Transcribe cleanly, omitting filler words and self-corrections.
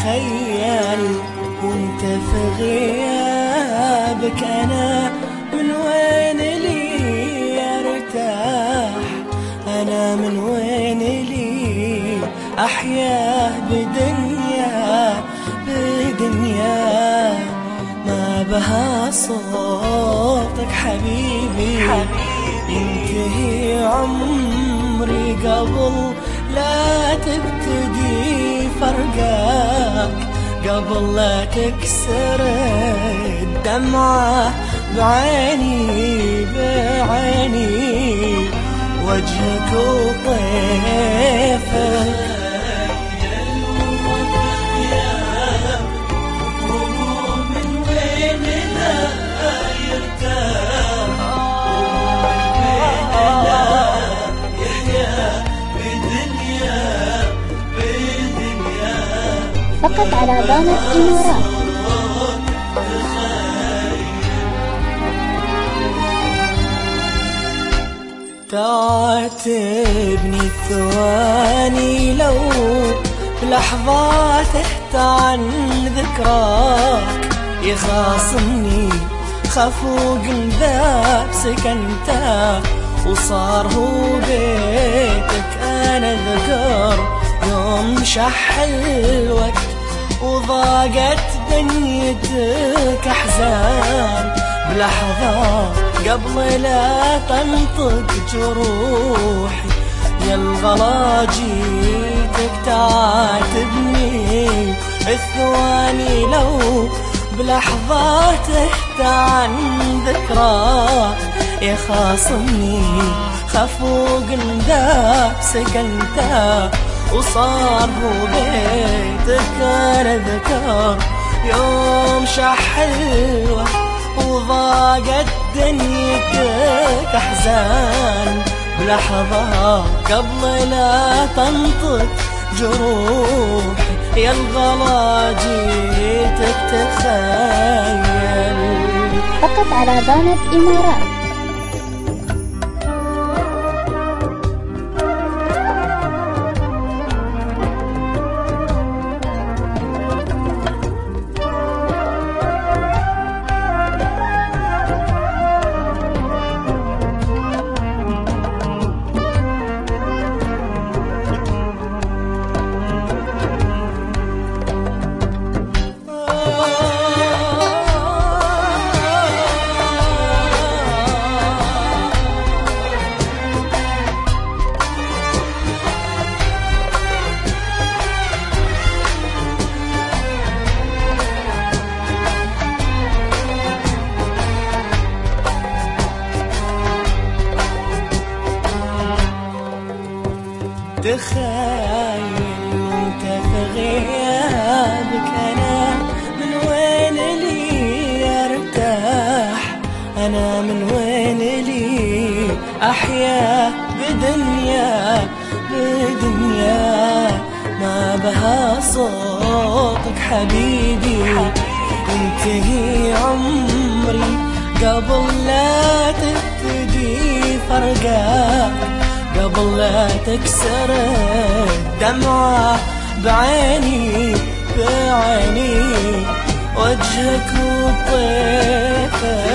تخيل وانت في غيابك أنا من وين لي أرتاح، أنا من وين لي أحيا بدنيا ما بها صوتك حبيبي. ينتهي عمري قبل لا تبتدي فرقك، قبل لا تكسر الدمعة بعيني وجهك وطيفك. فقط على ضامة إمارات. تعاتبني الثواني لو بلحظة تحت عن ذكراك، يخاصمني خفوق ذاب سكنته وصار هو بيتك. أنا ذكر يوم شح الوقت وضاقت دنيتك أحزان، بلحظة قبل لا تنطق جروحي يا الغلا جيتك تعاتبني الثواني لو بلحظة تحت عن ذكراك، يخاصمني خفوق ذاب سكنته وصار هو بيتك. أنا ذكر يوم شح الوقت وضاقت دنيتك أحزان، بلحظة قبل لا تنطق جروحي يا الغلا جيتك تخيل. فقط على ضامة إمارات. تخيل وانت في غيابك أنا من وين لي أرتاح، أنا من وين لي أحيا بدنيا ما بها صوتك حبيبي. ينتهي عمري قبل لا تبتدي فرقك، قبل لا تكسر الدمعة بعيني وجهك وطيفك.